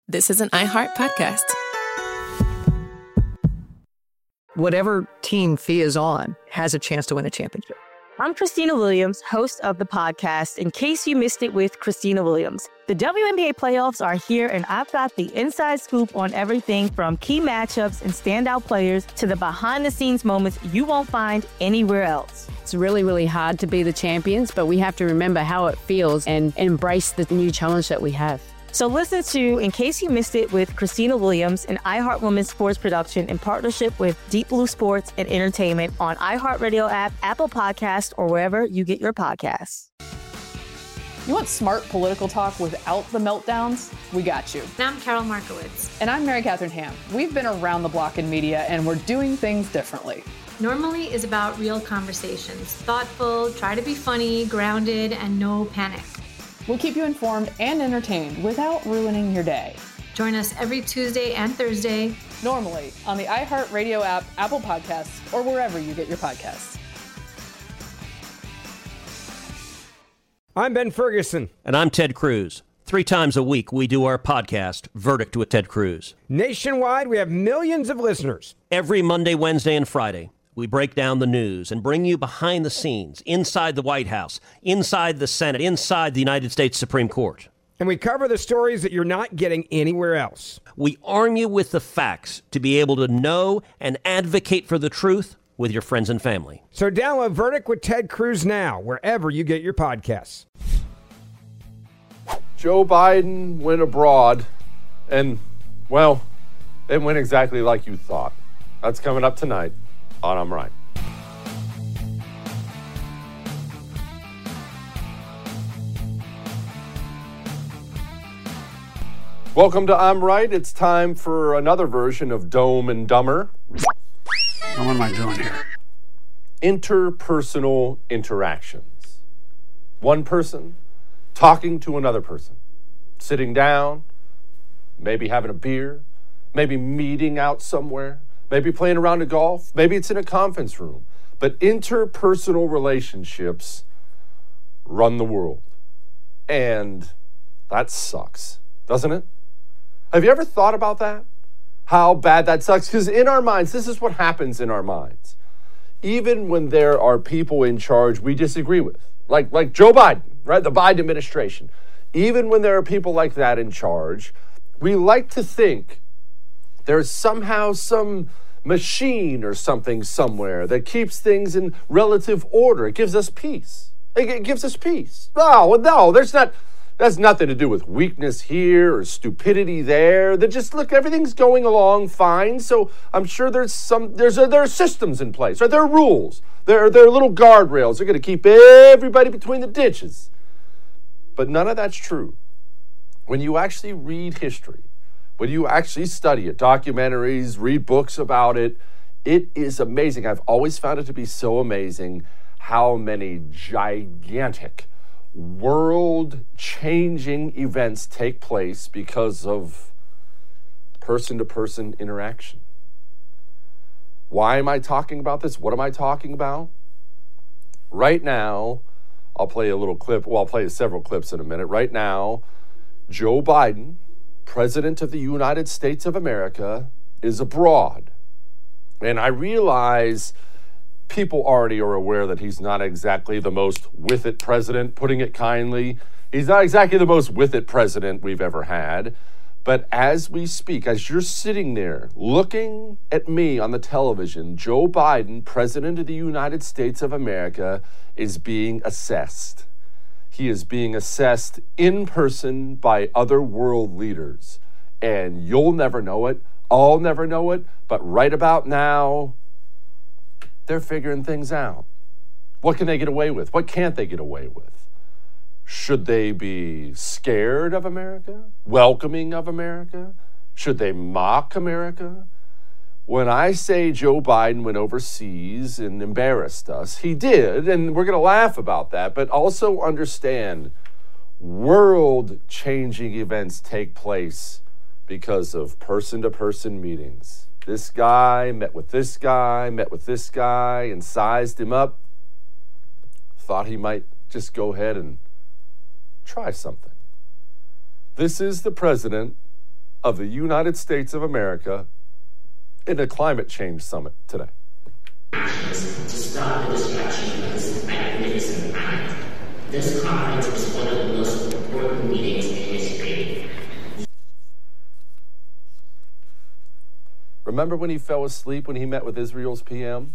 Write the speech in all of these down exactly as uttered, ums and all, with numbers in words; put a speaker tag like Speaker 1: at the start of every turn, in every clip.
Speaker 1: this is an iHeart podcast.
Speaker 2: Whatever team Thea is on has a chance to win a championship.
Speaker 3: I'm Christina Williams, host of the podcast, In Case You Missed It with Christina Williams. The W N B A playoffs are here, and I've got the inside scoop on everything from key matchups and standout players to the behind-the-scenes moments you won't find anywhere else.
Speaker 4: It's really, really hard to be the champions, but we have to remember how it feels and embrace the new challenge that we have.
Speaker 3: So listen to In Case You Missed It with Christina Williams, an iHeart Women's Sports production in partnership with Deep Blue Sports and Entertainment on iHeartRadio app, Apple Podcasts, or wherever you get your podcasts.
Speaker 5: You want smart political talk without the meltdowns? We got you.
Speaker 6: And I'm Carol Markowitz.
Speaker 5: And I'm Mary Catherine Ham. We've been around the block in media, and we're doing things differently.
Speaker 6: Normally is about real conversations. Thoughtful, try to be funny, grounded, and no panic.
Speaker 5: We'll keep you informed and entertained without ruining your day.
Speaker 6: Join us every Tuesday and Thursday.
Speaker 5: Normally on the iHeartRadio app, Apple Podcasts, or wherever you get your podcasts.
Speaker 7: I'm Ben Ferguson.
Speaker 8: And I'm Ted Cruz. Three times a week, we do our podcast, Verdict with Ted Cruz.
Speaker 7: Nationwide, we have millions of listeners.
Speaker 8: Every Monday, Wednesday, and Friday, we break down the news and bring you behind the scenes, inside the White House, inside the Senate, inside the United States Supreme Court.
Speaker 7: And we cover the stories that you're not getting anywhere else.
Speaker 8: We arm you with the facts to be able to know and advocate for the truth with your friends and family.
Speaker 7: So download Verdict with Ted Cruz now, wherever you get your podcasts.
Speaker 9: Joe Biden went abroad, and, well, it went exactly like you thought. That's coming up tonight on I'm Right. Welcome to I'm Right. It's time for another version of Dome and Dumber.
Speaker 10: What am I doing here?
Speaker 9: Interpersonal interactions. One person talking to another person, sitting down, maybe having a beer, maybe meeting out somewhere, maybe playing a round of golf, maybe it's in a conference room. But interpersonal relationships run the world. And that sucks, doesn't it? Have you ever thought about that? How bad that sucks? Because in our minds, this is what happens in our minds. Even when there are people in charge we disagree with, like, like Joe Biden, right? The Biden administration. Even when there are people like that in charge, we like to think there's somehow some machine or something somewhere that keeps things in relative order. It gives us peace. It gives us peace. No, no, there's not, that's nothing to do with weakness here or stupidity there. They just, look, everything's going along fine. So I'm sure there's some, there's a, there are systems in place, right? There are rules. There are, there are little guardrails. They're going to keep everybody between the ditches. But none of that's true. When you actually read history, when you actually study it, documentaries, read books about it, it is amazing. I've always found it to be so amazing how many gigantic, world-changing events take place because of person-to-person interaction. Why am I talking about this? What am I talking about? Right now, I'll play a little clip. Well, I'll play several clips in a minute. Right now, Joe Biden, President of the United States of America, is abroad. And I realize people already are aware that he's not exactly the most with-it president, putting it kindly. He's not exactly the most with-it president we've ever had. But as we speak, as you're sitting there looking at me on the television, Joe Biden, President of the United States of America, is being assessed. He is being assessed in person by other world leaders. And you'll never know it. I'll never know it. But right about now, they're figuring things out. What can they get away with? What can't they get away with? Should they be scared of America? Welcoming of America? Should they mock America? When I say Joe Biden went overseas and embarrassed us, he did, and we're going to laugh about that, but also understand world-changing events take place because of person-to-person meetings. This guy met with this guy, met with this guy, and sized him up. Thought he might just go ahead and try something. This is the president of the United States of America in a climate change summit today.
Speaker 1: To stop the destruction of this magnificent planet. This conference is one of the most important meetings in history.
Speaker 9: Remember when he fell asleep when he met with Israel's P M?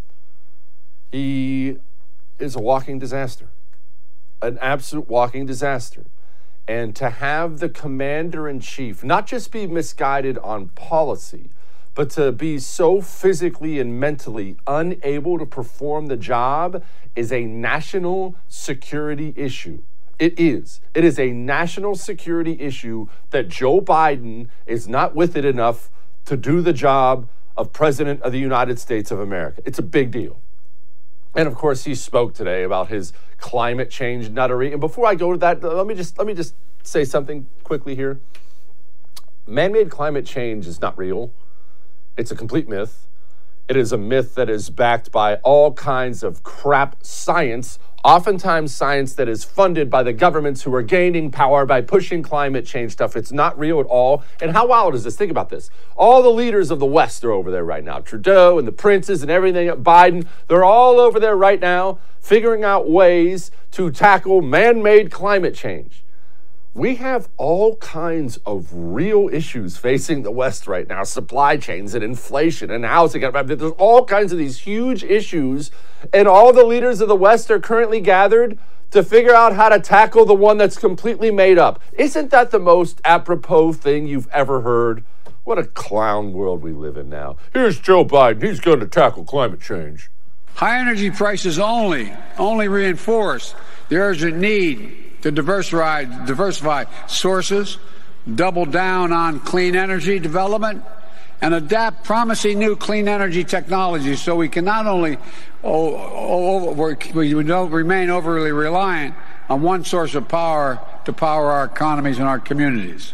Speaker 9: He is a walking disaster, an absolute walking disaster. And to have the commander-in-chief not just be misguided on policy, but to be so physically and mentally unable to perform the job is a national security issue. It is. It is a national security issue that Joe Biden is not with it enough to do the job of President of the United States of America. It's a big deal. And of course, he spoke today about his climate change nuttery. And before I go to that, let me just let me just say something quickly here. Man-made climate change is not real. It's a complete myth. It is a myth that is backed by all kinds of crap science, oftentimes science that is funded by the governments who are gaining power by pushing climate change stuff. It's not real at all. And how wild is this? Think about this. All the leaders of the West are over there right now. Trudeau and the princes and everything, Biden, they're all over there right now figuring out ways to tackle man-made climate change. We have all kinds of real issues facing the West right now, supply chains and inflation and housing. There's all kinds of these huge issues, and all the leaders of the West are currently gathered to figure out how to tackle the one that's completely made up. Isn't that the most apropos thing you've ever heard? What a clown world we live in now. Here's Joe Biden. He's going to tackle climate change.
Speaker 10: High energy prices only, only reinforce the urgent need to diversify, diversify sources, double down on clean energy development, and adapt promising new clean energy technologies so we can not only oh, oh, we don't remain overly reliant on one source of power to power our economies and our communities.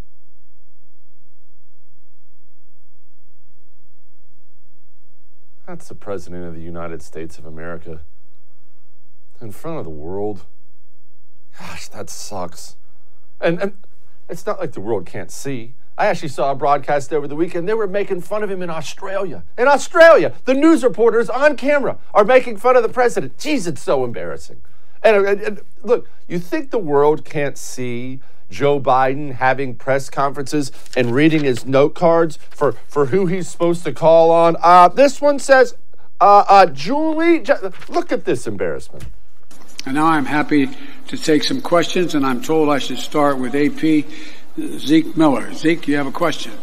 Speaker 9: That's the President of the United States of America in front of the world. Gosh, that sucks. And, and it's not like the world can't see. I actually saw a broadcast over the weekend. They were making fun of him in Australia. In Australia, the news reporters on camera are making fun of the president. Jeez, it's so embarrassing. And, and, and look, you think the world can't see Joe Biden having press conferences and reading his note cards for, for who he's supposed to call on? Uh, this one says, uh, uh, Julie, look at this embarrassment.
Speaker 10: And now I'm happy to take some questions, and I'm told I should start with A P Zeke Miller. Zeke, you have a question?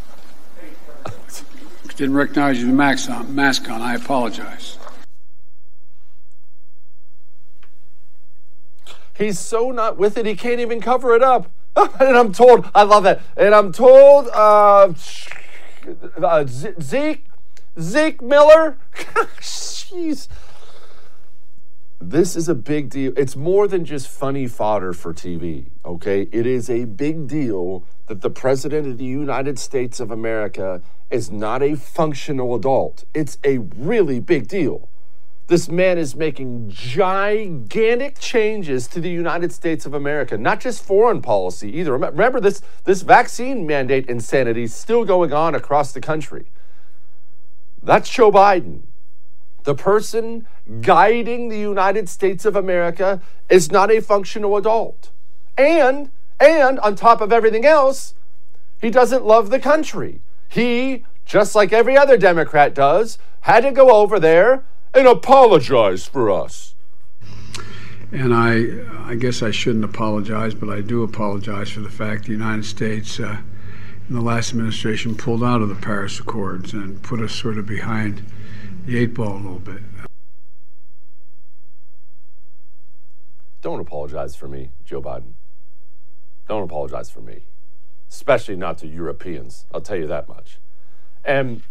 Speaker 10: Didn't recognize you with the mask on. Mask on. I apologize.
Speaker 9: He's so not with it, he can't even cover it up. And I'm told, I love that. And I'm told, uh, uh, Zeke, Zeke Miller. Jeez. This is a big deal. It's more than just funny fodder for T V, okay? It is a big deal that the President of the United States of America is not a functional adult. It's a really big deal. This man is making gigantic changes to the United States of America, not just foreign policy either. Remember, this, this vaccine mandate insanity is still going on across the country. That's Joe Biden. The person guiding the United States of America is not a functional adult. And, and on top of everything else, he doesn't love the country. He, just like every other Democrat does, had to go over there and apologize for us.
Speaker 10: And I, I guess I shouldn't apologize, but I do apologize for the fact the United States uh, in the last administration pulled out of the Paris Accords and put us sort of behind the eight ball a little bit.
Speaker 9: Don't apologize for me, Joe Biden. Don't apologize for me, especially not to Europeans. I'll tell you that much. And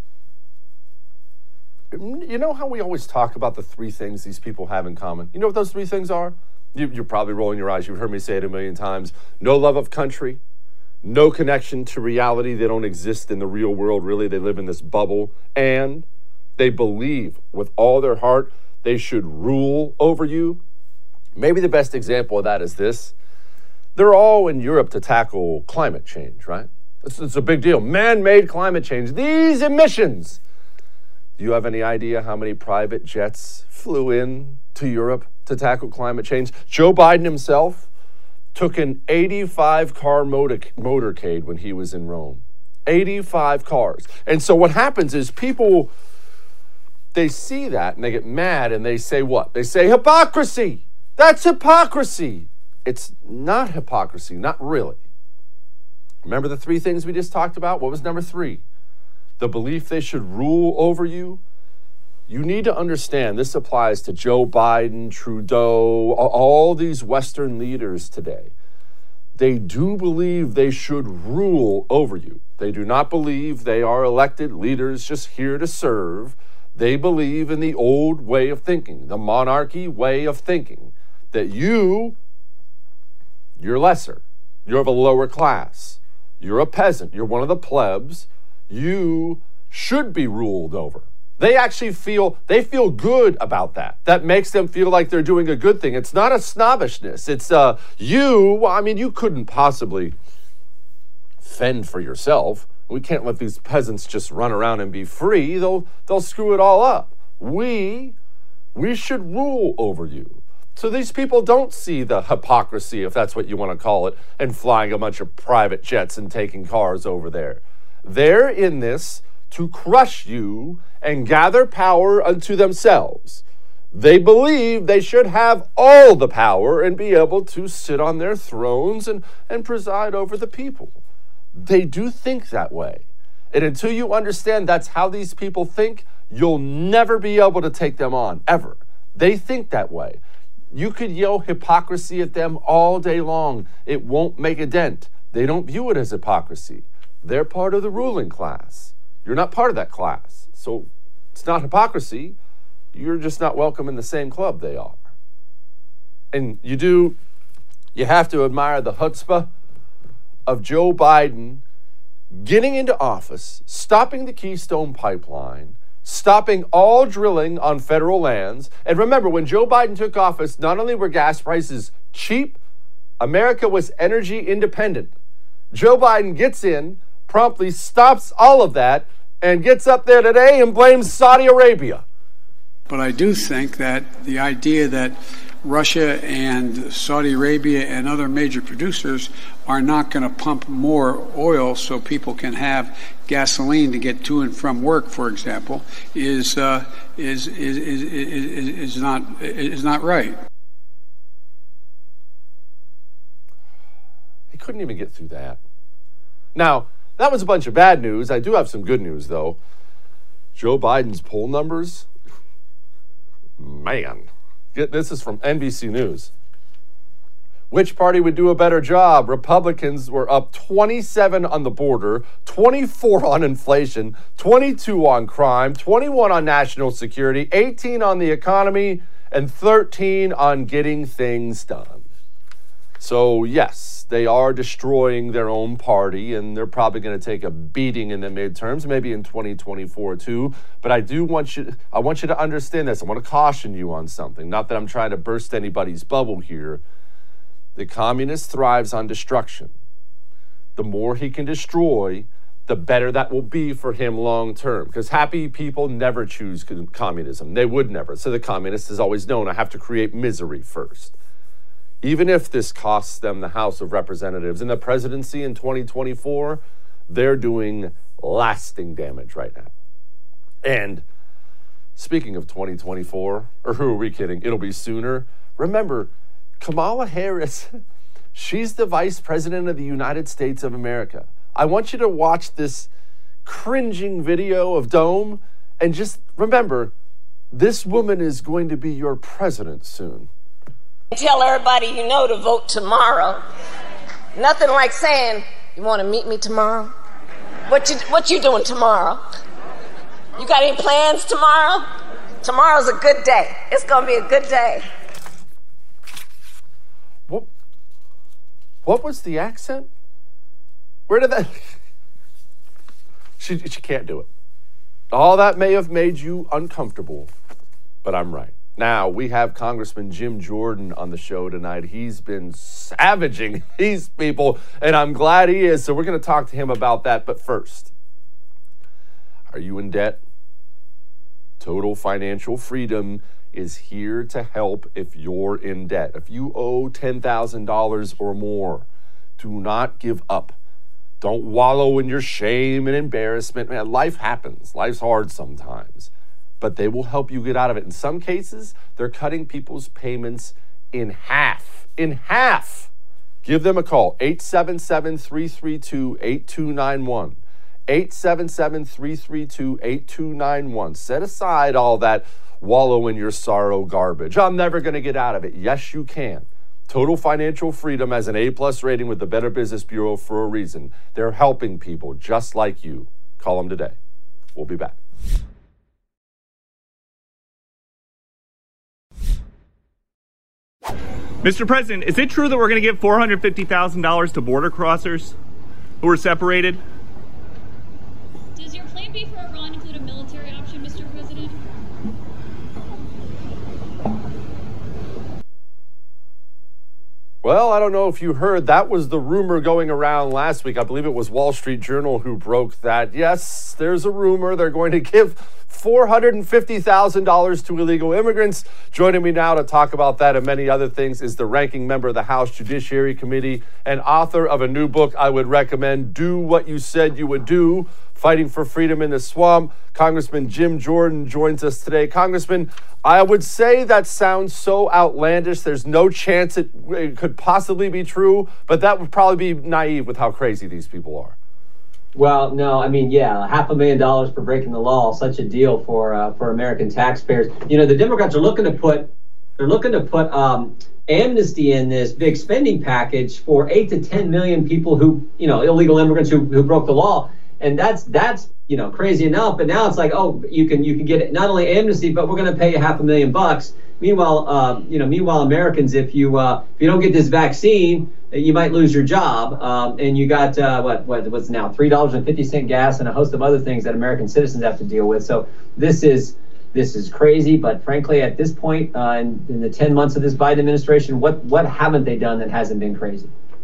Speaker 9: you know how we always talk about the three things these people have in common? You know what those three things are? You, you're probably rolling your eyes. You've heard me say it a million times. No love of country, no connection to reality. They don't exist in the real world, really. They live in this bubble. And they believe with all their heart they should rule over you. Maybe the best example of that is this. they're all in Europe to tackle climate change, right? It's, it's a big deal. Man-made climate change. These emissions. Do you have any idea how many private jets flew in to Europe to tackle climate change? Joe Biden himself took an eighty-five car motor, motorcade when he was in Rome. eighty-five cars. And so what happens is people, they see that and they get mad and they say what? They say hypocrisy. That's hypocrisy. It's not hypocrisy, not really. Remember the three things we just talked about? What was number three? The belief they should rule over you. You need to understand this applies to Joe Biden, Trudeau, all these Western leaders today. They do believe they should rule over you. They do not believe they are elected leaders just here to serve. They believe in the old way of thinking, the monarchy way of thinking, that you, you're lesser. You're of a lower class. You're a peasant. You're one of the plebs. You should be ruled over. They actually feel, they feel good about that. That makes them feel like they're doing a good thing. It's not a snobbishness. It's uh, you, I mean, you couldn't possibly fend for yourself. We can't let these peasants just run around and be free. They'll, they'll screw it all up. We, we should rule over you. So these people don't see the hypocrisy, if that's what you want to call it, and flying a bunch of private jets and taking cars over there. They're in this to crush you and gather power unto themselves. They believe they should have all the power and be able to sit on their thrones and, and preside over the people. They do think that way. And until you understand that's how these people think, you'll never be able to take them on, ever. They think that way. You could yell hypocrisy at them all day long. It won't make a dent. They don't view it as hypocrisy. They're part of the ruling class. You're not part of that class. So it's not hypocrisy. You're just not welcome in the same club they are. And you do, you have to admire the chutzpah of Joe Biden getting into office, stopping the Keystone Pipeline, stopping all drilling on federal lands. And remember, when Joe Biden took office, not only were gas prices cheap, America was energy independent. Joe Biden gets in, promptly stops all of that, and gets up there today and blames Saudi Arabia.
Speaker 10: But I do think that the idea that Russia and Saudi Arabia and other major producers are not going to pump more oil so people can have gasoline to get to and from work, for example, is uh, is, is is is is not is not right.
Speaker 9: He couldn't even get through that. Now, that was a bunch of bad news. I do have some good news, though. Joe Biden's poll numbers, man. This is from N B C News. Which party would do a better job? Republicans were up twenty-seven on the border, twenty-four on inflation, twenty-two on crime, twenty-one on national security, eighteen on the economy, and thirteen on getting things done. So, yes, they are destroying their own party, and they're probably going to take a beating in the midterms, maybe in twenty twenty-four too. But I do want you, I want you to understand this. I want to caution you on something. Not that I'm trying to burst anybody's bubble here. The communist thrives on destruction. The more he can destroy, the better that will be for him long term. Because happy people never choose communism. They would never. So the communist has always known, I have to create misery first. Even if this costs them the House of Representatives and the presidency in twenty twenty-four, they're doing lasting damage right now. And speaking of twenty twenty-four, or who are we kidding? It'll be sooner. Remember, Kamala Harris, she's the vice president of the United States of America. I want you to watch this cringing video of Dome and just remember, this woman is going to be your president soon.
Speaker 11: Tell everybody you know to vote tomorrow. Nothing like saying, you want to meet me tomorrow? What you, what you doing tomorrow? You got any plans tomorrow? Tomorrow's a good day. It's going to be a good day.
Speaker 9: What, what was the accent? Where did that... she, she can't do it. All that may have made you uncomfortable, but I'm right. Now, we have Congressman Jim Jordan on the show tonight. He's been savaging these people, and I'm glad he is, so we're going to talk to him about that. But first, are you in debt? Total Financial Freedom is here to help if you're in debt. If you owe ten thousand dollars or more, do not give up. Don't wallow in your shame and embarrassment. Man, life happens. Life's hard sometimes. But they will help you get out of it. In some cases, they're cutting people's payments in half. In half. Give them a call, eight seven seven, three three two, eight two nine one. eight seven seven, three three two, eight two nine one. Set aside all that wallow in your sorrow garbage. I'm never going to get out of it. Yes, you can. Total Financial Freedom has an A-plus rating with the Better Business Bureau for a reason. They're helping people just like you. Call them today. We'll be back.
Speaker 12: Mister President, is it true that we're going to give four hundred fifty thousand dollars to border crossers who are separated?
Speaker 13: Does your plan B for Iran include a military option, Mister President?
Speaker 9: Well, I don't know if you heard, that was the rumor going around last week. I believe it was Wall Street Journal who broke that. Yes, there's a rumor they're going to give four hundred fifty thousand dollars to illegal immigrants. Joining me now to talk about that and many other things is the ranking member of the House Judiciary Committee and author of a new book I would recommend, Do What You Said You Would Do, Fighting for Freedom in the Swamp. Congressman Jim Jordan joins us today. Congressman, I would say that sounds so outlandish. There's no chance it, it could possibly be true, but that would probably be naive with how crazy these people are.
Speaker 14: Well, no, I mean, yeah, half a million dollars for breaking the law, such a deal for uh, for American taxpayers. You know, the Democrats are looking to put they're looking to put um, amnesty in this big spending package for eight to ten million people who, you know, illegal immigrants who who broke the law. And that's that's you know crazy enough, but now it's like, oh, you can you can get not only amnesty, but we're going to pay you half a million bucks. Meanwhile, uh, you know, meanwhile, Americans, if you uh, if you don't get this vaccine, you might lose your job. Um, and you got uh, what what what's now three dollars and fifty cent gas and a host of other things that American citizens have to deal with. So this is this is crazy. But frankly, at this point, uh, in, in the ten months of this Biden administration, what what haven't they done that hasn't been crazy?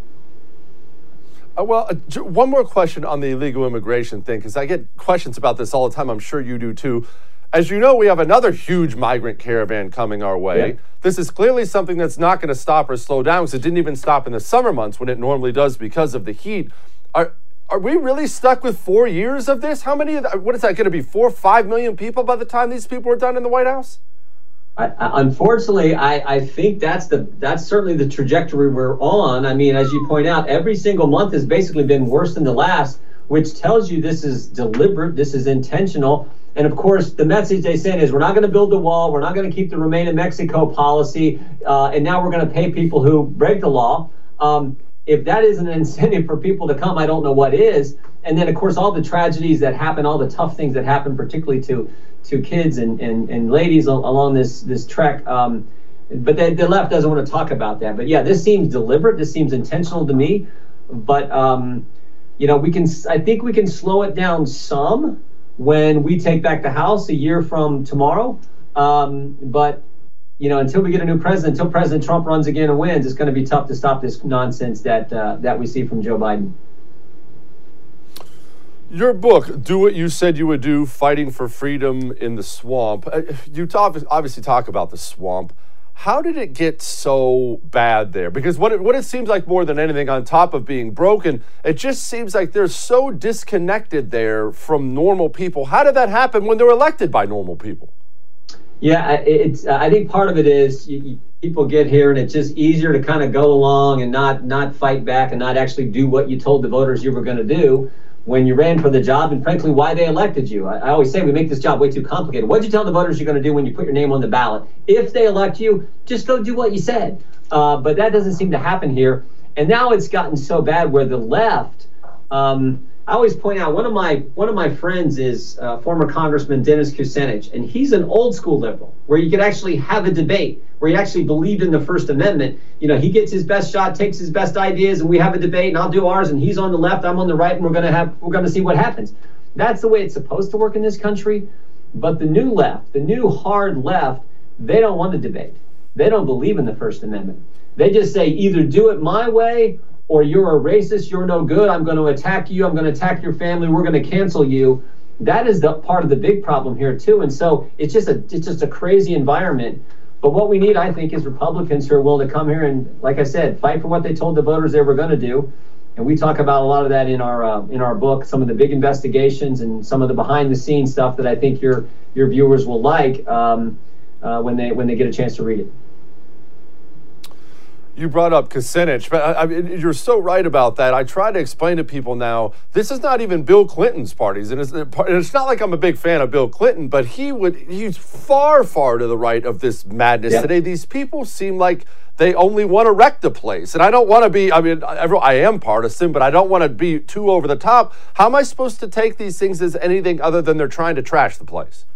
Speaker 9: Uh, well, uh, one more question on the illegal immigration thing, because I get questions about this all the time. I'm sure you do too. As you know, we have another huge migrant caravan coming our way. Yeah. This is clearly something that's not going to stop or slow down, because it didn't even stop in the summer months when it normally does because of the heat. Are are we really stuck with four years of this? How many, of the, what is that going to be, four, five million people by the time these people are done in the White House?
Speaker 14: I, I, unfortunately, I, I think that's the that's certainly the trajectory we're on. I mean, as you point out, every single month has basically been worse than the last, which tells you this is deliberate, this is intentional. And of course, the message they send is we're not going to build the wall, we're not going to keep the Remain in Mexico policy, uh, and now we're going to pay people who break the law. Um, if that isn't an incentive for people to come, I don't know what is. And then, of course, all the tragedies that happen, all the tough things that happen, particularly to to kids and, and, and ladies along this this trek. Um, but the, the left doesn't want to talk about that. But yeah, this seems deliberate. This seems intentional to me. But um, you know, we can. I think we can slow it down some when we take back the House a year from tomorrow. Um, but you know, until we get a new president, until President Trump runs again and wins, it's going to be tough to stop this nonsense that uh, that we see from Joe Biden.
Speaker 9: Your book, Do What You Said You Would Do, Fighting for Freedom in the Swamp. You talk, obviously talk about the swamp. How did it get so bad there? Because what it, what it seems like more than anything, on top of being broken, it just seems like they're so disconnected there from normal people. How did that happen when they were elected by normal people?
Speaker 14: Yeah, it's. I think part of it is you, you, people get here and it's just easier to kind of go along and not not fight back and not actually do what you told the voters you were going to do when you ran for the job, and frankly, why they elected you. I, I always say we make this job way too complicated. What did you tell the voters you're going to do when you put your name on the ballot? If they elect you, just go do what you said. Uh, but that doesn't seem to happen here. And now it's gotten so bad where the left, um, I always point out, one of my one of my friends is uh, former Congressman Dennis Kucinich, and he's an old school liberal where you could actually have a debate, where he actually believed in the First Amendment. You know, he gets his best shot, takes his best ideas, and we have a debate, and I'll do ours, and he's on the left, I'm on the right, and we're gonna have we're gonna see what happens. That's the way it's supposed to work in this country. But the new left, the new hard left, they don't want to debate. They don't believe in the First Amendment. They just say either do it my way or you're a racist, you're no good, I'm going to attack you, I'm going to attack your family, we're going to cancel you. That is the part of the big problem here too. And so it's just a it's just a crazy environment. But what we need, I think, is Republicans who are willing to come here and, like I said, fight for what they told the voters they were going to do. And we talk about a lot of that in our uh, in our book, some of the big investigations and some of the behind the scenes stuff that I think your your viewers will like um, uh, when they when they get a chance to read it.
Speaker 9: You brought up Kucinich, but I, I mean, you're so right about that. I try to explain to people now, this is not even Bill Clinton's parties. And it's, and it's not like I'm a big fan of Bill Clinton, but he would he's far, far to the right of this madness yeah. today. These people seem like they only want to wreck the place. And I don't want to be, I mean, I am partisan, but I don't want to be too over the top. How am I supposed to take these things as anything other than they're trying to trash the place?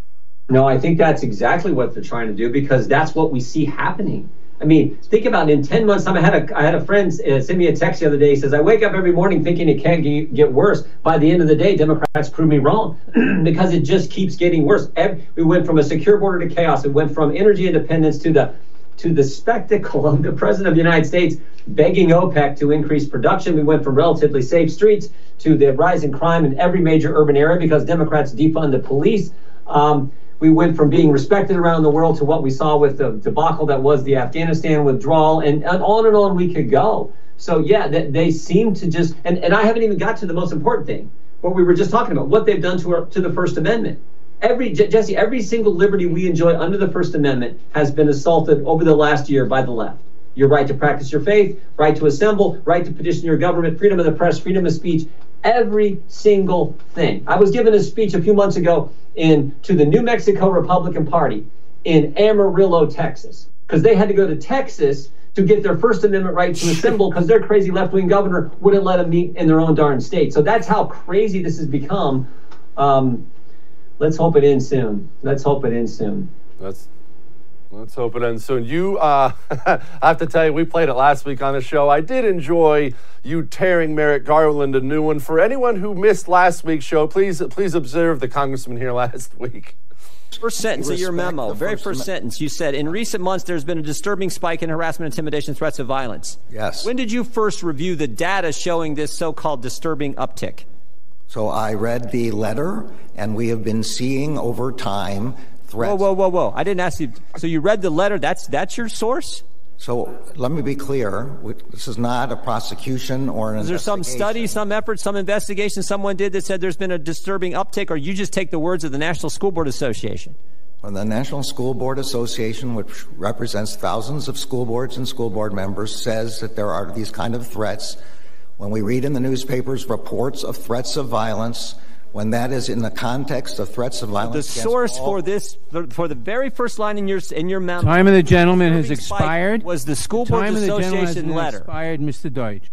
Speaker 14: No, I think that's exactly what they're trying to do, because that's what we see happening. I mean, think about it. In ten months' time, I had a I had a friend uh, send me a text the other day. He says, I wake up every morning thinking it can't get, get worse. By the end of the day, Democrats prove me wrong because it just keeps getting worse. Every, we went from a secure border to chaos. It went from energy independence to the to the spectacle of the president of the United States begging OPEC to increase production. We went from relatively safe streets to the rise in crime in every major urban area because Democrats defund the police. Um, We went from being respected around the world to what we saw with the debacle that was the Afghanistan withdrawal, and, and on and on we could go. So, yeah, they, they seem to just, and, and I haven't even got to the most important thing, what we were just talking about, what they've done to our, to the First Amendment. Every, Jesse, every single liberty we enjoy under the First Amendment has been assaulted over the last year by the left. Your right to practice your faith, right to assemble, right to petition your government, freedom of the press, freedom of speech, every single thing. I was given a speech a few months ago in to the New Mexico Republican Party in Amarillo, Texas, because they had to go to Texas to get their First Amendment right to assemble because their crazy left-wing governor wouldn't let them meet in their own darn state. So that's how crazy this has become. Um, let's hope it ends soon. Let's hope it ends soon.
Speaker 9: That's Let's hope it ends soon. You, uh, I have to tell you, we played it last week on the show. I did enjoy you tearing Merrick Garland a new one. For anyone who missed last week's show, please please observe the congressman here last week.
Speaker 15: First sentence of your memo, very first sentence, you said, in recent months, there's been a disturbing spike in harassment, intimidation, threats of violence.
Speaker 16: Yes.
Speaker 15: When did you first review the data showing this so-called disturbing uptick?
Speaker 16: So I read the letter, and we have been seeing over time threats.
Speaker 15: Whoa, whoa, whoa, whoa. I didn't ask you. So you read the letter. That's that's your source?
Speaker 16: So let me be clear. This is not a prosecution or an
Speaker 15: Is there some study, some effort, some investigation someone did that said there's been a disturbing uptick, or you just take the words of the National School Board Association?
Speaker 16: Well, the National School Board Association, which represents thousands of school boards and school board members, says that there are these kind of threats. When we read in the newspapers reports of threats of violence, when that is in the context of threats of violence.
Speaker 15: The source for this, for the very first line in your in your memo.
Speaker 17: Time of the gentleman has expired.
Speaker 15: Was the School Board Association letter?
Speaker 17: Expired, Mister Deutsch.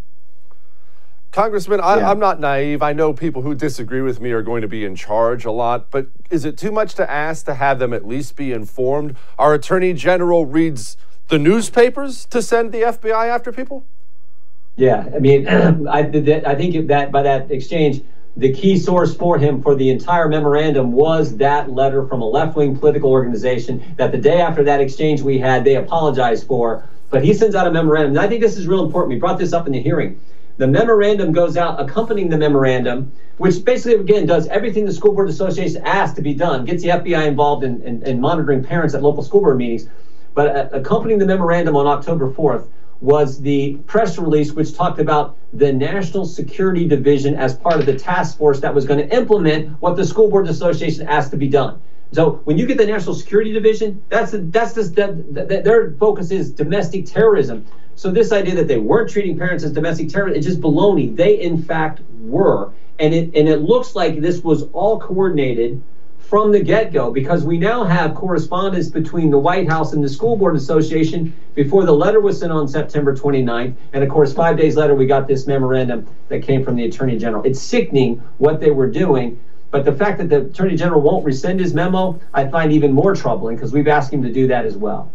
Speaker 9: Congressman, I,
Speaker 14: yeah.
Speaker 9: I'm not naive. I know people who disagree with me are going to be in charge a lot, but is it too much to ask to have them at least be informed? Our Attorney General reads the newspapers to send the F B I after people?
Speaker 14: Yeah, I mean, I, I think that by that exchange, the key source for him for the entire memorandum was that letter from a left-wing political organization that the day after that exchange we had, they apologized for. But he sends out a memorandum. And I think this is real important. We brought this up in the hearing. The memorandum goes out accompanying the memorandum, which basically, again, does everything the School Board Association asked to be done, gets the F B I involved in, in, in monitoring parents at local school board meetings. But uh, accompanying the memorandum on October fourth was the press release which talked about the National Security Division as part of the task force that was going to implement what the School Board Association asked to be done. So when you get the National Security Division, that's the, that's the, that, that their focus is domestic terrorism. So this idea that they weren't treating parents as domestic terrorists, it's just baloney. They in fact were, and it and it looks like this was all coordinated from the get-go, because we now have correspondence between the White House and the School Board Association before the letter was sent on September twenty-ninth. And of course, five days later, we got this memorandum that came from the Attorney General. It's sickening what they were doing. But the fact that the Attorney General won't rescind his memo, I find even more troubling, because we've asked him to do that as well.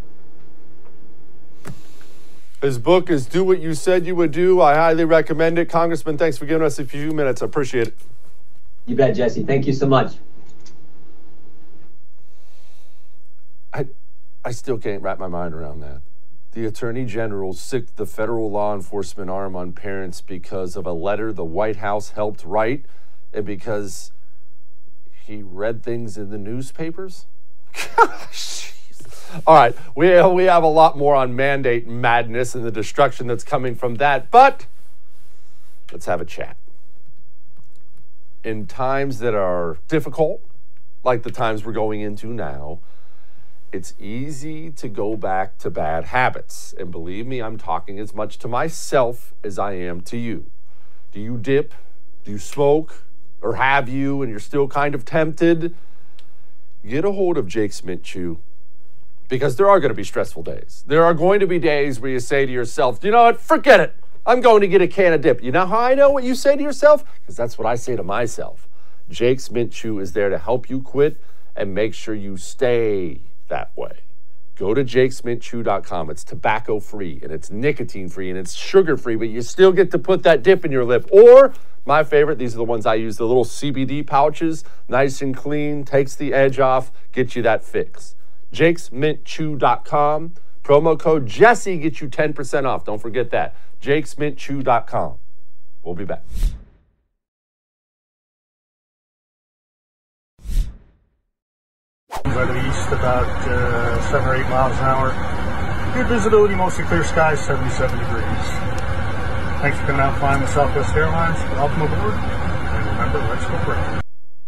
Speaker 9: His book is Do What You Said You Would Do. I highly recommend it. Congressman, thanks for giving us a few minutes. I appreciate it.
Speaker 14: You bet, Jesse. Thank you so much.
Speaker 9: I, I still can't wrap my mind around that. The Attorney General sicked the federal law enforcement arm on parents because of a letter the White House helped write and because he read things in the newspapers? Gosh. All right, we, we have a lot more on mandate madness and the destruction that's coming from that, but let's have a chat. In times that are difficult, like the times we're going into now, it's easy to go back to bad habits. And believe me, I'm talking as much to myself as I am to you. Do you dip? Do you smoke? Or have you, and you're still kind of tempted? Get a hold of Jake's Mint Chew. Because there are going to be stressful days. There are going to be days where you say to yourself, you know what, forget it. I'm going to get a can of dip. You know how I know what you say to yourself? Because that's what I say to myself. Jake's Mint Chew is there to help you quit and make sure you stay that way. Go to jakes mint chew dot com. It's tobacco free and it's nicotine free and it's sugar free, but you still get to put that dip in your lip. Or my favorite, these are the ones I use, the little C B D pouches, nice and clean, takes the edge off, gets you that fix. jakes mint chew dot com. Promo code Jesse gets you ten percent off. Don't forget that. jakes mint chew dot com. We'll be back.
Speaker 18: Out of the east, about uh, seven or eight miles an hour. Good visibility, mostly clear skies, seventy-seven degrees. Thanks for coming out flying with Southwest Airlines. Welcome aboard. And remember, let's go break.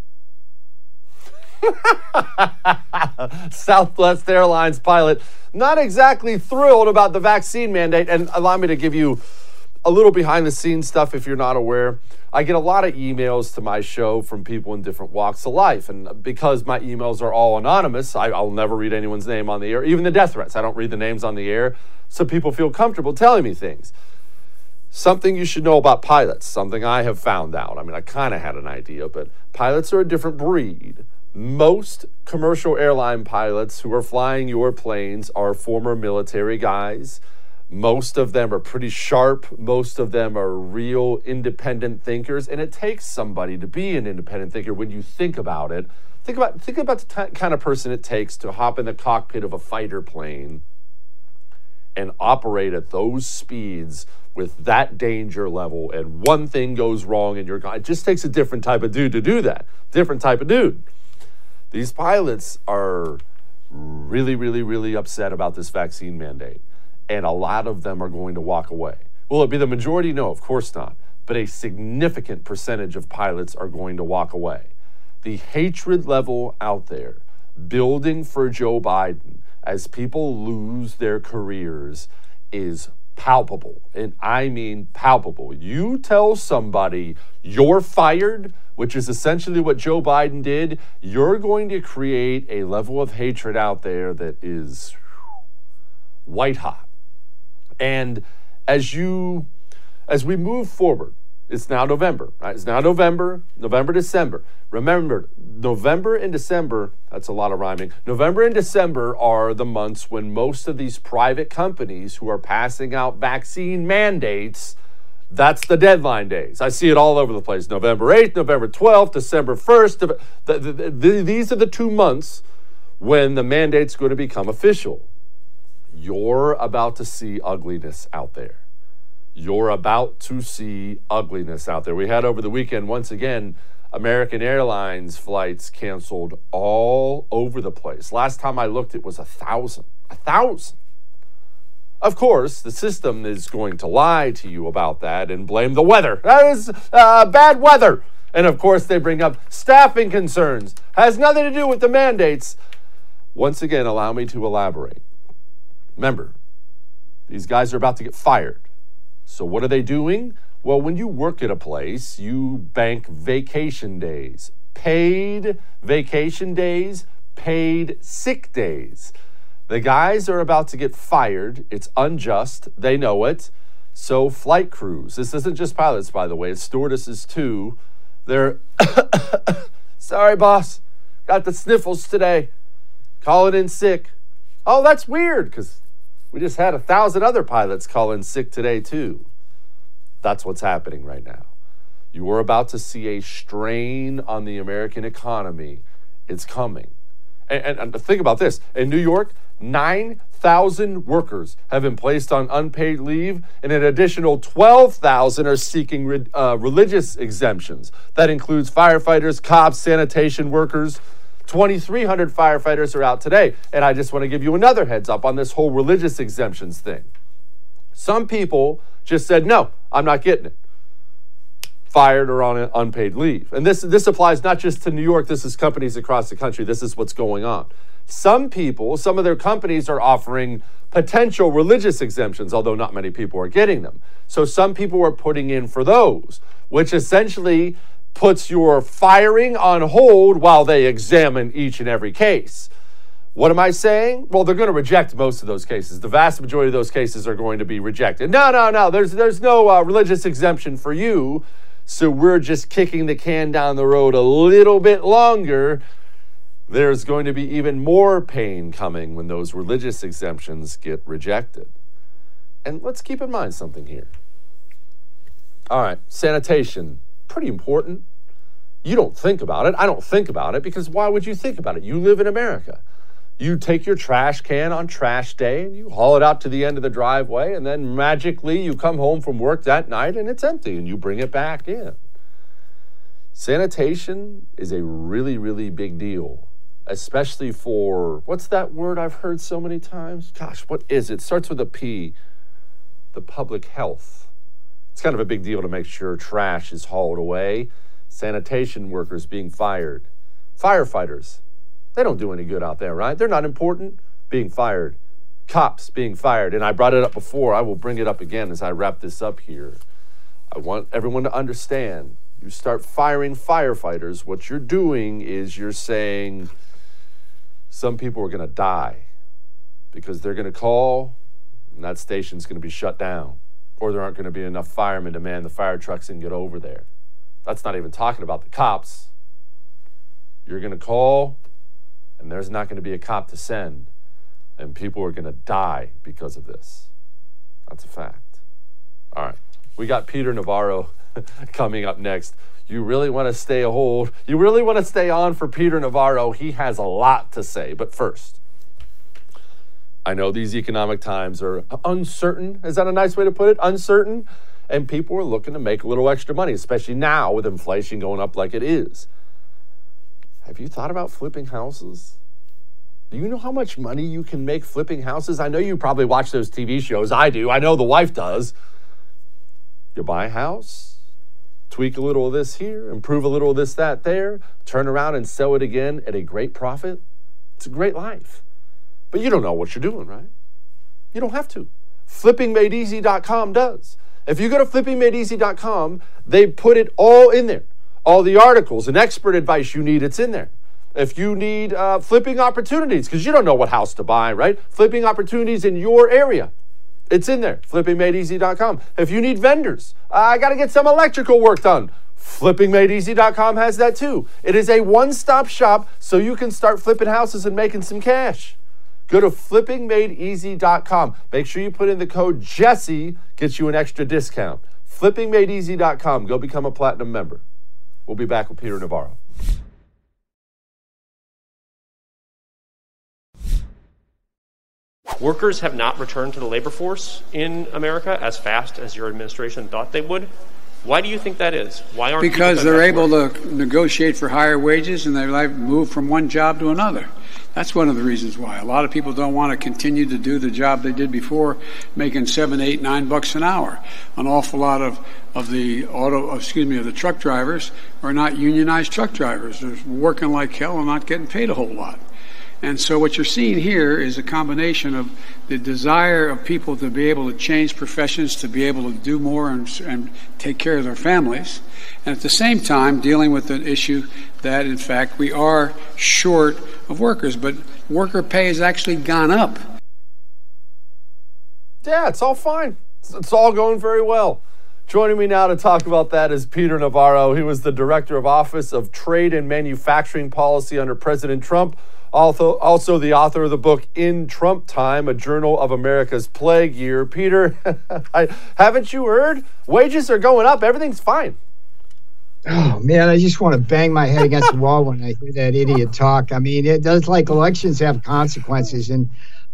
Speaker 9: Southwest Airlines pilot not exactly thrilled about the vaccine mandate. And allow me to give you a little behind the scenes stuff if you're not aware. I get a lot of emails to my show from people in different walks of life. And because my emails are all anonymous, I, I'll never read anyone's name on the air, even the death threats. I don't read the names on the air, so people feel comfortable telling me things. Something you should know about pilots, something I have found out. I mean, I kind of had an idea, but pilots are a different breed. Most commercial airline pilots who are flying your planes are former military guys. Most of them are pretty sharp. Most of them are real independent thinkers. And it takes somebody to be an independent thinker when you think about it. Think about, think about the t- kind of person it takes to hop in the cockpit of a fighter plane and operate at those speeds with that danger level, and one thing goes wrong and you're gone. It just takes a different type of dude to do that. Different type of dude. These pilots are really, really, really upset about this vaccine mandate. And a lot of them are going to walk away. Will it be the majority? No, of course not. But a significant percentage of pilots are going to walk away. The hatred level out there building for Joe Biden as people lose their careers is palpable. And I mean palpable. You tell somebody you're fired, which is essentially what Joe Biden did, you're going to create a level of hatred out there that is white hot. And as you, as we move forward, it's now November, right? It's now November, November, December. Remember, November and December, that's a lot of rhyming. November and December are the months when most of these private companies who are passing out vaccine mandates, that's the deadline days. I see it all over the place. November eighth, November twelfth, December first. The, the, the, the, these are the two months when the mandate's going to become official. You're about to see ugliness out there. You're about to see ugliness out there. We had over the weekend, once again, American Airlines flights canceled all over the place. Last time I looked, it was a thousand. A thousand. Of course, the system is going to lie to you about that and blame the weather. That is uh, bad weather. And of course, they bring up staffing concerns. Has nothing to do with the mandates. Once again, allow me to elaborate. Remember, these guys are about to get fired. So what are they doing? Well, when you work at a place, you bank vacation days, paid vacation days, paid sick days. The guys are about to get fired. It's unjust. They know it. So flight crews, this isn't just pilots, by the way, it's stewardesses too. They're, sorry, boss, got the sniffles today. Calling in sick. Oh, that's weird, because we just had a thousand other pilots call in sick today too. That's what's happening right now. You are about to see a strain on the American economy. It's coming. And, and, and think about this. In New York, nine thousand workers have been placed on unpaid leave, and an additional twelve thousand are seeking re- uh, religious exemptions. That includes firefighters, cops, sanitation workers. twenty-three hundred firefighters are out today. And I just want to give you another heads up on this whole religious exemptions thing. Some people just said, no, I'm not getting it. Fired or on unpaid leave. And this, this applies not just to New York. This is companies across the country. This is what's going on. Some people, some of their companies are offering potential religious exemptions, although not many people are getting them. So some people are putting in for those, which essentially puts your firing on hold while they examine each and every case. What am I saying? Well, they're going to reject most of those cases. The vast majority of those cases are going to be rejected. No, no, no, there's, there's no uh, religious exemption for you, so we're just kicking the can down the road a little bit longer. There's going to be even more pain coming when those religious exemptions get rejected. And let's keep in mind something here. All right, sanitation, pretty important. You don't think about it. I don't think about it because why would you think about it? You live in America. You take your trash can on trash day and you haul it out to the end of the driveway, and then magically you come home from work that night and it's empty and you bring it back in. Sanitation is a really, really big deal, especially for, what's that word I've heard so many times? Gosh, what is it? It starts with a P, the public health. It's kind of a big deal to make sure trash is hauled away. Sanitation workers being fired. Firefighters, they don't do any good out there, right? They're not important, being fired. Cops being fired. And I brought it up before. I will bring it up again as I wrap this up here. I want everyone to understand, you start firing firefighters, what you're doing is you're saying some people are going to die because they're going to call and that station's going to be shut down, or there aren't going to be enough firemen to man the fire trucks and get over there. That's not even talking about the cops. You're going to call and there's not going to be a cop to send, and people are going to die because of this. That's a fact. All right. We got Peter Navarro coming up next. You really want to stay a hold. You really want to stay on for Peter Navarro. He has a lot to say. But first, I know these economic times are uncertain. Is that a nice way to put it? Uncertain. And people are looking to make a little extra money, especially now with inflation going up like it is. Have you thought about flipping houses? Do you know how much money you can make flipping houses? I know you probably watch those T V shows. I do. I know the wife does. You buy a house, tweak a little of this here, improve a little of this, that, there, turn around and sell it again at a great profit. It's a great life. But you don't know what you're doing, right? You don't have to. flipping made easy dot com does. If you go to flipping made easy dot com, they put it all in there. All the articles and expert advice you need, it's in there. If you need uh, flipping opportunities, because you don't know what house to buy, right? Flipping opportunities in your area, it's in there, flipping made easy dot com. If you need vendors, uh, I got to get some electrical work done, flipping made easy dot com has that too. It is a one-stop shop so you can start flipping houses and making some cash. Go to flipping made easy dot com. Make sure you put in the code Jesse, gets you an extra discount. flipping made easy dot com. Go become a platinum member. We'll be back with Peter Navarro.
Speaker 19: Workers have not returned to the labor force in America as fast as your administration thought they would. Why do you think that is? Why aren't
Speaker 10: because they're able to negotiate for higher wages and they like move from one job to another. That's one of the reasons why. A lot of people don't want to continue to do the job they did before, making seven, eight, nine bucks an hour. An awful lot of, of the auto, excuse me, of the truck drivers are not unionized truck drivers. They're working like hell and not getting paid a whole lot. And so what you're seeing here is a combination of the desire of people to be able to change professions, to be able to do more and, and take care of their families, and at the same time dealing with an issue that, in fact, we are short of workers, but worker pay has actually gone up.
Speaker 9: Yeah, it's all fine. It's, it's all going very well. Joining me now to talk about that is Peter Navarro. He was the Director of Office of Trade and Manufacturing Policy under President Trump. Also, also the author of the book In Trump Time, a journal of America's plague year. Peter, I, haven't you heard? Wages are going up. Everything's fine.
Speaker 20: Oh, man, I just want to bang my head against the wall when I hear that idiot talk. I mean, it does, like, elections have consequences. And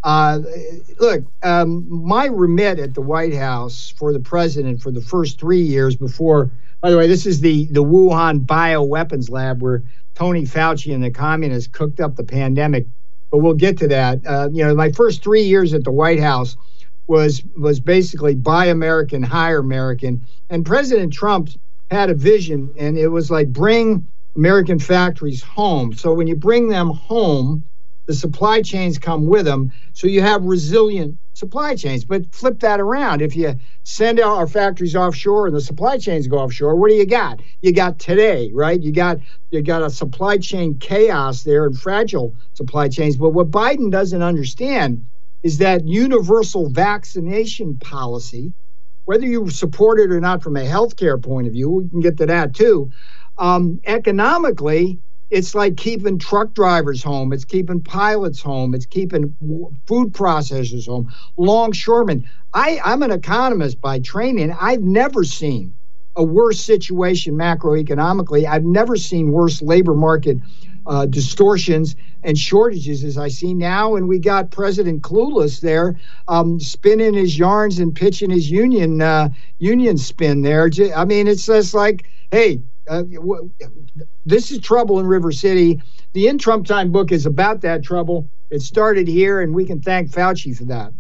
Speaker 20: Uh, look, um, my remit at the White House for the president for the first three years before, by the way, this is the, the Wuhan bioweapons lab where Tony Fauci and the communists cooked up the pandemic. But we'll get to that. Uh, you know, my first three years at the White House was was basically buy American, hire American. And President Trump had a vision, and it was like bring American factories home. So when you bring them home, the supply chains come with them, so you have resilient supply chains. But flip that around. If you send out our factories offshore and the supply chains go offshore, what do you got? You got today, right? You got you got a supply chain chaos there and fragile supply chains. But what Biden doesn't understand is that universal vaccination policy, whether you support it or not from a healthcare point of view, we can get to that too, um, economically, it's like keeping truck drivers home. It's keeping pilots home. It's keeping food processors home, longshoremen. I, I'm an economist by training. I've never seen a worse situation macroeconomically. I've never seen worse labor market uh, distortions and shortages as I see now. And we got President Clueless there um, spinning his yarns and pitching his union uh, union spin there. I mean, it's just like, hey, Uh, this is trouble in River City. The In Trump Time book is about that trouble. It started here, and we can thank Fauci for that.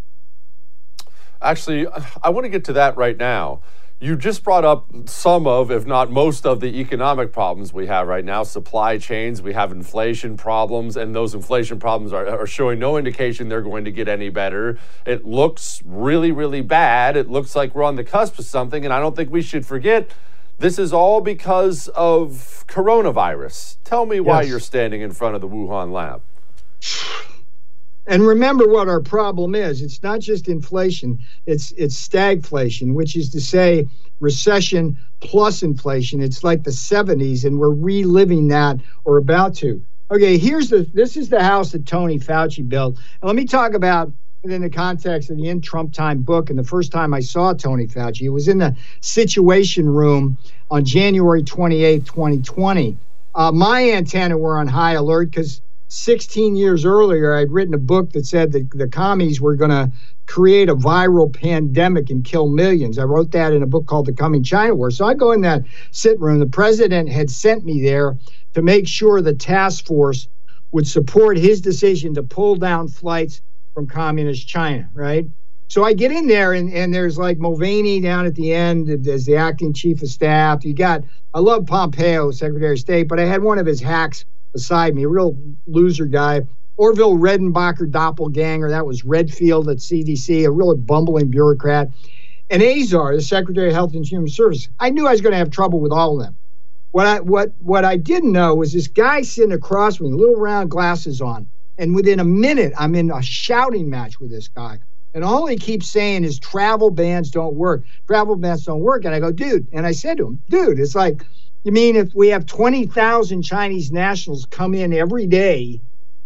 Speaker 9: Actually, I want to get to that right now. You just brought up some of, if not most of, the economic problems we have right now. Supply chains, we have inflation problems, and those inflation problems are, are showing no indication they're going to get any better. It looks really, really bad. It looks like we're on the cusp of something, and I don't think we should forget this is all because of coronavirus. Tell me why
Speaker 20: Yes.
Speaker 9: you're standing in front of the Wuhan lab.
Speaker 20: And remember what our problem is. It's not just inflation. It's it's stagflation, which is to say recession plus inflation. It's like the seventies, and we're reliving that or about to. Okay, here's the, this is the house that Tony Fauci built. And let me talk about within the context of the In Trump Time book. And the first time I saw Tony Fauci, it was in the Situation Room on January twenty-eighth, twenty twenty. Uh, my antenna were on high alert because sixteen years earlier, I'd written a book that said that the commies were going to create a viral pandemic and kill millions. I wrote that in a book called The Coming China War. So I go in that sit room. The president had sent me there to make sure the task force would support his decision to pull down flights from communist China, right? So I get in there, and, and there's like Mulvaney down at the end as the acting chief of staff. You got, I love Pompeo, Secretary of State, but I had one of his hacks beside me, a real loser guy. Orville Redenbacher doppelganger, that was Redfield at C D C, a really bumbling bureaucrat. And Azar, the Secretary of Health and Human Services. I knew I was going to have trouble with all of them. What I what what I didn't know was this guy sitting across from me, little round glasses on. And within a minute, I'm in a shouting match with this guy. And all he keeps saying is travel bans don't work. Travel bans don't work. And I go, dude. And I said to him, dude, it's like, you mean if we have twenty thousand Chinese nationals come in every day,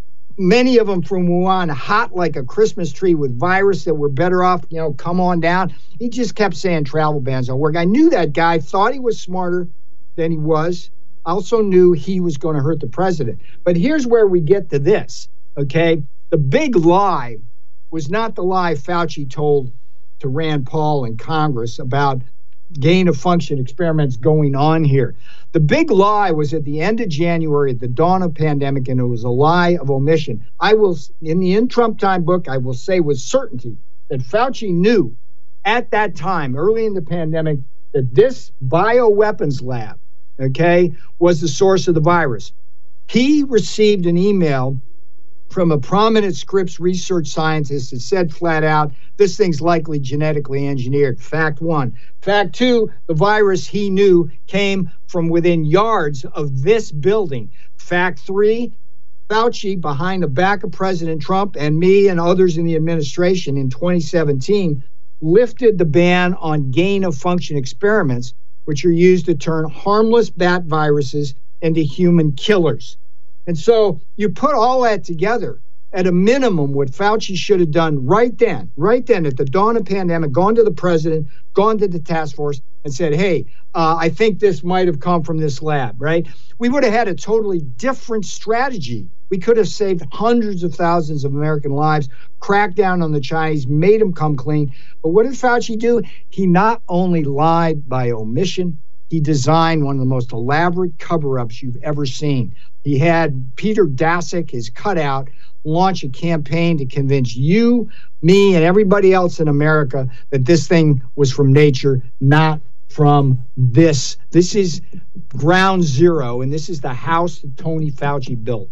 Speaker 20: many of them from Wuhan, hot like a Christmas tree with virus that we're better off, you know, come on down. He just kept saying travel bans don't work. I knew that guy, thought he was smarter than he was. I also knew he was going to hurt the president. But here's where we get to this. Okay, the big lie was not the lie Fauci told to Rand Paul in Congress about gain of function experiments going on here. The big lie was at the end of January, at the dawn of pandemic, and it was a lie of omission. I will, in the In Trump Time book, I will say with certainty that Fauci knew at that time, early in the pandemic, that this bioweapons lab, okay, was the source of the virus. He received an email from a prominent Scripps research scientist that said flat out, this thing's likely genetically engineered. Fact one. Fact two, the virus he knew came from within yards of this building. Fact three, Fauci, behind the back of President Trump and me and others in the administration in twenty seventeen, lifted the ban on gain-of-function experiments, which are used to turn harmless bat viruses into human killers. And so you put all that together, at a minimum, what Fauci should have done right then, right then at the dawn of pandemic, gone to the president, gone to the task force and said, hey, uh, I think this might have come from this lab, right? We would have had a totally different strategy. We could have saved hundreds of thousands of American lives, cracked down on the Chinese, made them come clean. But what did Fauci do? He not only lied by omission, he designed one of the most elaborate cover-ups you've ever seen. He had Peter Daszak, his cutout, launch a campaign to convince you, me, and everybody else in America that this thing was from nature, not from this. This is ground zero, and this is the house that Tony Fauci built.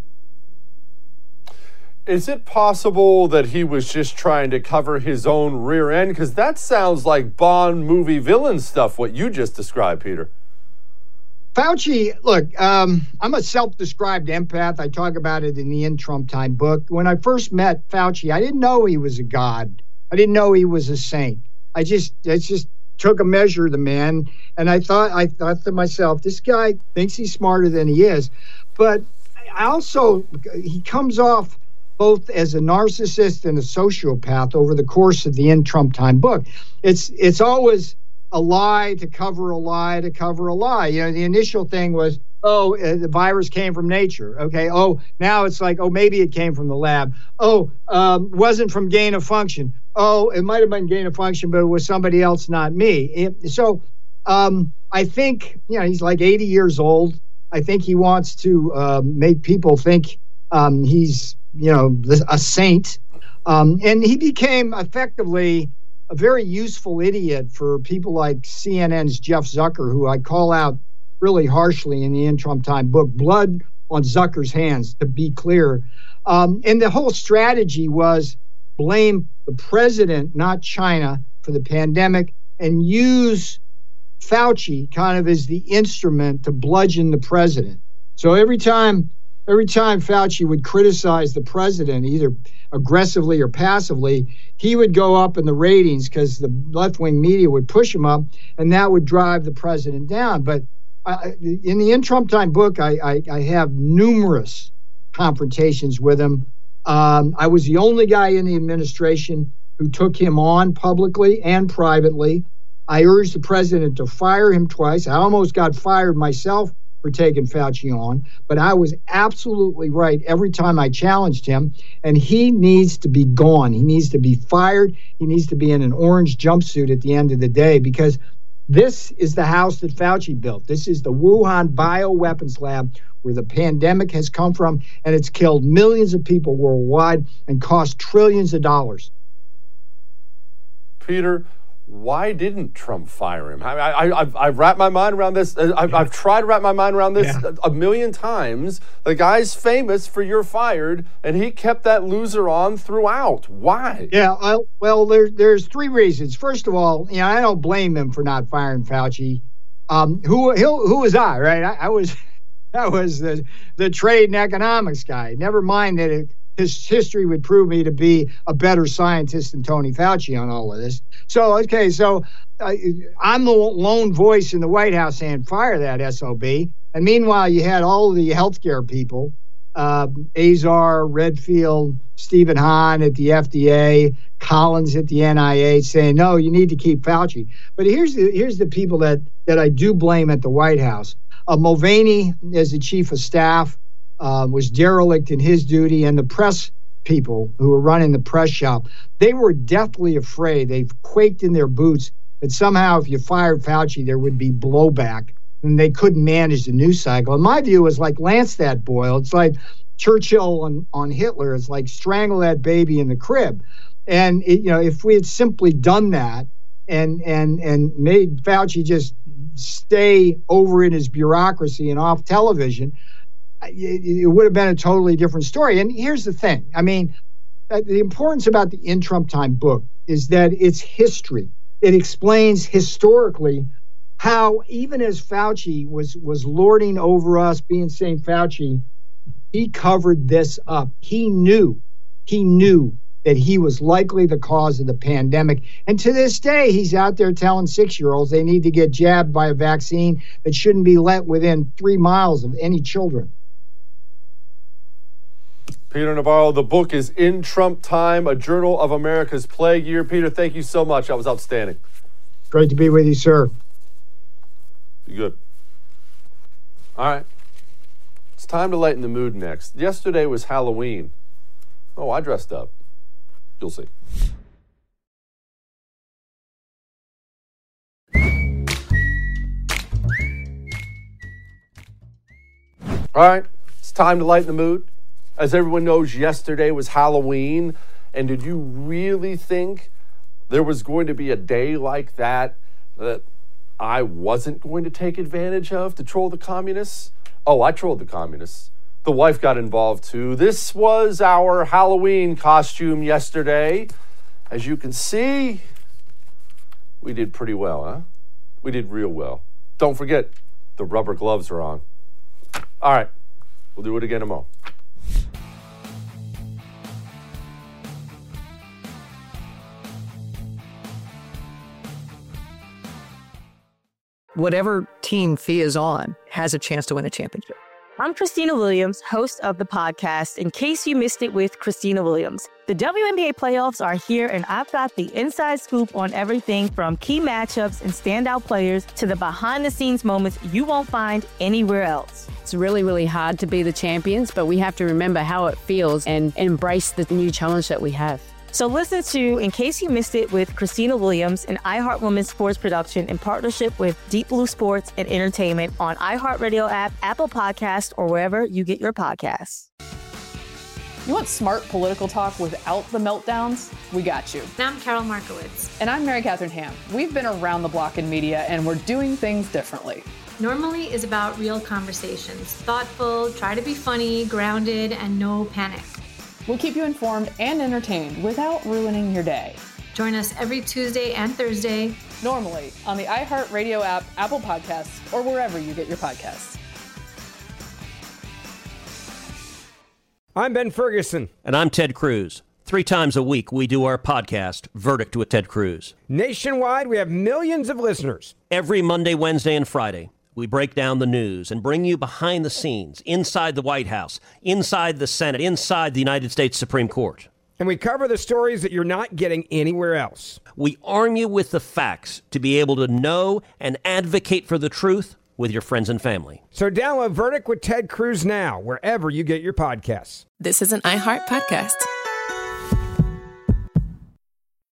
Speaker 9: Is it possible that he was just trying to cover his own rear end? Because that sounds like Bond movie villain stuff, what you just described, Peter.
Speaker 20: Fauci, look, um, I'm a self-described empath. I talk about it in the In Trump Time book. When I first met Fauci, I didn't know he was a god. I didn't know he was a saint. I just, I just took a measure of the man, and I thought, I thought to myself, this guy thinks he's smarter than he is. But I also, he comes off both as a narcissist and a sociopath over the course of the In Trump Time book. It's, it's always a lie to cover a lie to cover a lie. You know, the initial thing was, oh, uh, the virus came from nature. Okay. Oh, now it's like, oh, maybe it came from the lab. Oh, um, wasn't from gain of function. Oh, it might have been gain of function, but it was somebody else, not me. It, so um, I think, you know, he's like eighty years old. I think he wants to uh, make people think um, he's, you know, a saint. Um, and he became effectively a very useful idiot for people like C N N's Jeff Zucker, who I call out really harshly in the In Trump Time book. Blood on Zucker's hands, to be clear. Um, and the whole strategy was blame the president, not China, for the pandemic, and use Fauci kind of as the instrument to bludgeon the president. So every time, every time Fauci would criticize the president, either aggressively or passively, he would go up in the ratings because the left-wing media would push him up, and that would drive the president down. But I, in the In Trump Time book, I, I, I have numerous confrontations with him. Um, I was the only guy in the administration who took him on publicly and privately. I urged the president to fire him twice. I almost got fired myself for taking Fauci on, but I was absolutely right every time I challenged him, and he needs to be gone. He needs to be fired. He needs to be in an orange jumpsuit at the end of the day, because this is the house that Fauci built. This is the Wuhan bioweapons lab where the pandemic has come from, and it's killed millions of people worldwide and cost trillions of dollars.
Speaker 9: Peter, why didn't Trump fire him? I, I, I've, I've wrapped my mind around this. I've, yeah. I've tried to wrap my mind around this yeah. a, a million times. The guy's famous for you're fired, and he kept that loser on throughout. Why?
Speaker 20: Yeah, I, well, there, there's three reasons. First of all, you know, I don't blame him for not firing Fauci. Um, who, who, who was I, right? I, I was, I was the, the trade and economics guy. Never mind that it, his history would prove me to be a better scientist than Tony Fauci on all of this. So, okay, so uh, I'm the lone voice in the White House saying fire that S O B. And meanwhile, you had all the healthcare people, uh, Azar, Redfield, Stephen Hahn at the F D A, Collins at the N I H saying, no, you need to keep Fauci. But here's the, here's the people that, that I do blame at the White House. Uh, Mulvaney, as the chief of staff, Uh, was derelict in his duty, and the press people who were running the press shop, they were deathly afraid. They quaked in their boots that somehow if you fired Fauci, there would be blowback, and they couldn't manage the news cycle. And my view was like lance that boil. It's like Churchill on, on Hitler. It's like strangle that baby in the crib. And it, you know, if we had simply done that and and and made Fauci just stay over in his bureaucracy and off television, it would have been a totally different story. And here's the thing. I mean, the importance about the In Trump Time book is that it's history. It explains historically how even as Fauci was, was lording over us, being Saint Fauci, he covered this up. He knew, he knew that he was likely the cause of the pandemic. And to this day, he's out there telling six-year-olds they need to get jabbed by a vaccine that shouldn't be let within three miles of any children.
Speaker 9: Peter Navarro, the book is In Trump Time, a journal of America's plague year. Peter, thank you so much. That was outstanding.
Speaker 20: Great to be with you, sir.
Speaker 9: You good? All right. It's time to lighten the mood next. Yesterday was Halloween. Oh, I dressed up. You'll see. All right, it's time to lighten the mood. As everyone knows, yesterday was Halloween. And did you really think there was going to be a day like that that I wasn't going to take advantage of to troll the communists? Oh, I trolled the communists. The wife got involved too. This was our Halloween costume yesterday. As you can see, we did pretty well, huh? We did real well. Don't forget, the rubber gloves are on. All right, we'll do it again tomorrow.
Speaker 2: Whatever team Fee is on has a chance to win a championship.
Speaker 3: I'm Christina Williams, host of the podcast, In Case You Missed It with Christina Williams. The W N B A playoffs are here, and I've got the inside scoop on everything from key matchups and standout players to the behind-the-scenes moments you won't find anywhere else.
Speaker 4: It's really, really hard to be the champions, but we have to remember how it feels and embrace the new challenge that we have.
Speaker 3: So listen to In Case You Missed It with Christina Williams, an iHeart Women's sports production in partnership with Deep Blue Sports and Entertainment on iHeartRadio app, Apple Podcasts, or wherever you get your podcasts.
Speaker 5: You want smart political talk without the meltdowns? We got you.
Speaker 6: And I'm Carol Markowitz.
Speaker 5: And I'm Mary Catherine Ham. We've been around the block in media, and we're doing things differently.
Speaker 6: Normally is about real conversations. Thoughtful, try to be funny, grounded, and no panic.
Speaker 5: We'll keep you informed and entertained without ruining your day.
Speaker 6: Join us every Tuesday and Thursday.
Speaker 5: Normally on the iHeartRadio app, Apple Podcasts, or wherever you get your podcasts.
Speaker 7: I'm Ben Ferguson.
Speaker 8: And I'm Ted Cruz. Three times a week, we do our podcast, Verdict with Ted Cruz.
Speaker 7: Nationwide, we have millions of listeners.
Speaker 8: Every Monday, Wednesday, and Friday, we break down the news and bring you behind the scenes, inside the White House, inside the Senate, inside the United States Supreme Court.
Speaker 7: And we cover the stories that you're not getting anywhere else.
Speaker 8: We arm you with the facts to be able to know and advocate for the truth with your friends and family.
Speaker 7: So download Verdict with Ted Cruz now, wherever you get your podcasts.
Speaker 21: This is an iHeart podcast.